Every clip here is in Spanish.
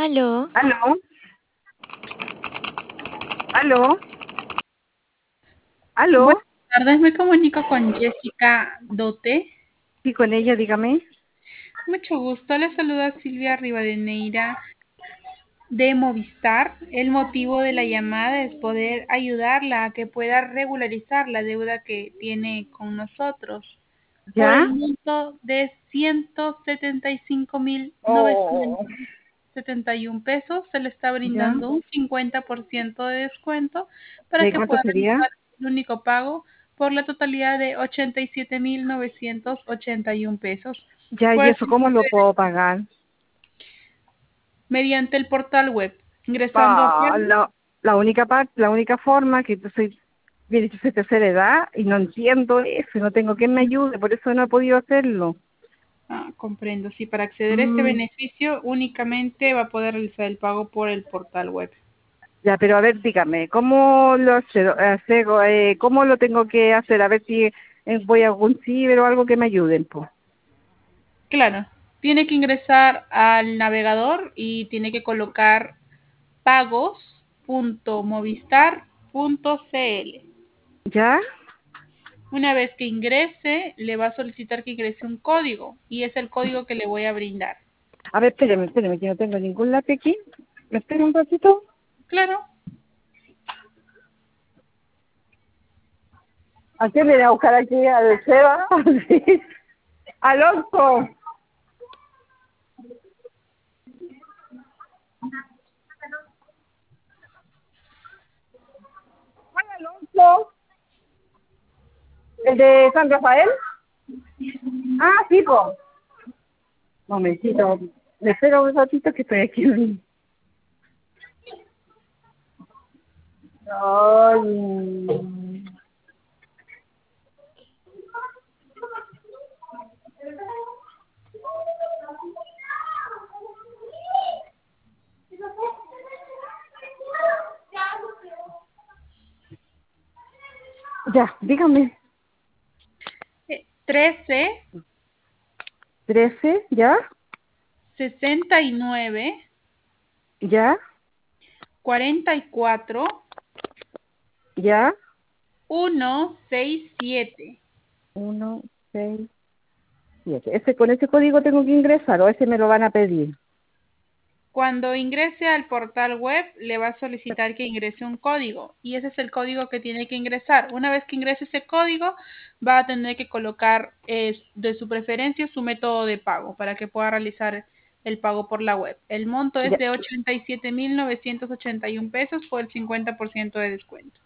Aló, ¿Aló? ¿Aló? Buenas ¿Aló? tardes, me comunico con Jessica Dote. Sí, con ella, dígame. Mucho gusto, le saluda Silvia Rivadeneira de Movistar. El motivo de la llamada es poder ayudarla a que pueda regularizar la deuda que tiene con nosotros por ¿Ya? el monto de 175.971 Oh, pesos. Se le está ¿ya? brindando un 50% de descuento para ¿De que cuánto pueda sería? realizar el único pago por la totalidad de 87.981 pesos. Ya, ¿y Pues eso cómo lo puedo pagar? mediante el portal web, ingresando a Ah, la única parte, la única forma que yo soy, mire, yo soy tercera edad y no entiendo eso, no tengo quien me ayude, por eso no he podido hacerlo. comprendo. Sí, para acceder a este Mm, beneficio únicamente va a poder realizar el pago por el portal web. ya, pero a ver, dígame, ¿cómo lo cómo lo tengo que hacer? A ver si voy a algún ciber o algo que me ayuden, pues. Claro, tiene que ingresar al navegador y tiene que colocar pagos.movistar.cl. ¿Ya? Una vez que ingrese, le va a solicitar que ingrese un código y es el código que le voy a brindar. A ver, espéreme, que no tengo ningún lápiz aquí. ¿Me espera un ratito? Claro, ¿A quién viene a buscar aquí? ¿Al Seba? Sí. Alonso. ¿Cuál Alonso? ¿El de San Rafael? Ah, sí, po. Momentito. Me espera un ratito que estoy aquí. Ay. Ya, dígame. 13 13, ¿ya? 69 ¿Ya? 44 ¿Ya? 167. 1, 6, 7. Con ese código tengo que ingresar o ese me lo van a pedir. Cuando ingrese al portal web, le va a solicitar que ingrese un código y ese es el código que tiene que ingresar. Una vez que ingrese ese código, va a tener que colocar de su preferencia su método de pago para que pueda realizar el pago por la web. El monto es Ya. de 87.981 pesos por el 50% de descuento.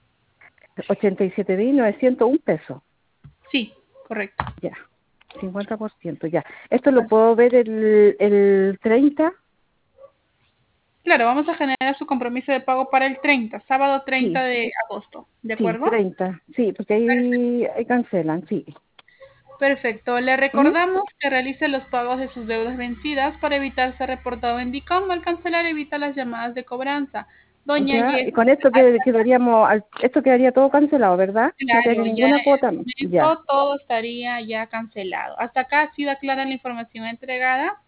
87.901 pesos. Sí, correcto. Ya. 50%, ya. ¿Esto lo puedo ver el 30? Claro, vamos a generar su compromiso de pago para el 30, sábado 30 Sí, de agosto, ¿de sí, acuerdo? 30. Sí, porque ahí cancelan, sí. Perfecto. Le ¿Mm? recordamos que realice los pagos de sus deudas vencidas para evitar ser reportado en DICOM. Al cancelar evita las llamadas de cobranza. Doña Ya, y Jessica, con esto quedaríamos, esto quedaría todo cancelado, ¿verdad? No quedaría claro, ya ninguna cuota. en el Ya. momento todo estaría ya cancelado. ¿Hasta acá ha sido clara la información entregada?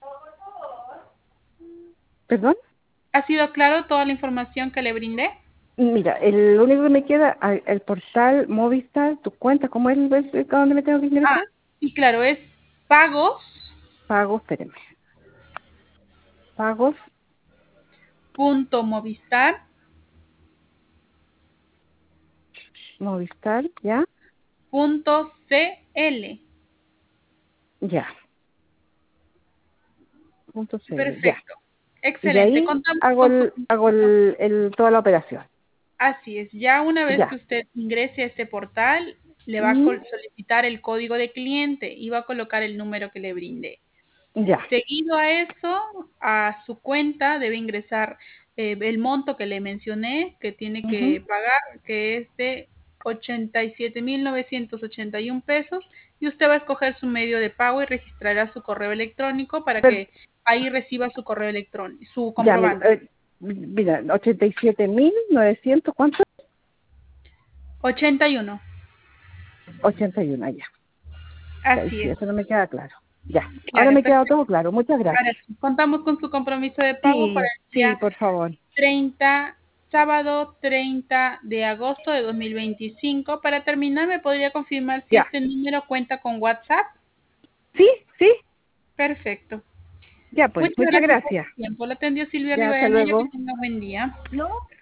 ¿Perdón? ¿Ha sido claro toda la información que le brindé? Mira, lo único que me queda, el portal Movistar, tu cuenta, ¿cómo es a dónde me tengo que ingresar? Sí, claro, es pagos Pagos, espérame. Pagos, punto movistar Movistar, ya, punto cl. ya, .cl, ya. Perfecto. Y de Excelente. ahí Contamos hago con su toda la operación. Así es, ya una vez que Ya. usted ingrese a este portal, le va a Mm, solicitar el código de cliente y va a colocar el número que le brinde. ya. Seguido a eso, a su cuenta debe ingresar el monto que le mencioné que tiene Ujú. que pagar, que es de 87.981 pesos, y usted va a escoger su medio de pago y registrará su correo electrónico para Pero, que ahí reciba su correo electrónico, su ya, mira, comprobante. mira, 87.900, ¿cuánto? 81. 81, ya. Ya, y Así sí, es. eso no me queda claro. Ya, ahora Claro, me ha quedado perfecto. todo claro. Muchas Ahora gracias. sí, contamos con su compromiso de pago para Sí, el sí, día por favor. 30, sábado 30 de agosto de 2025. Para terminar, ¿me podría confirmar si Ya. este número cuenta con WhatsApp? Sí, sí, Perfecto. ya pues, Muchas muchas gracias por gracias. su tiempo. La atendió Silvia Ya, hasta Rivadeneira. Que luego. tenga buen día. ¿No?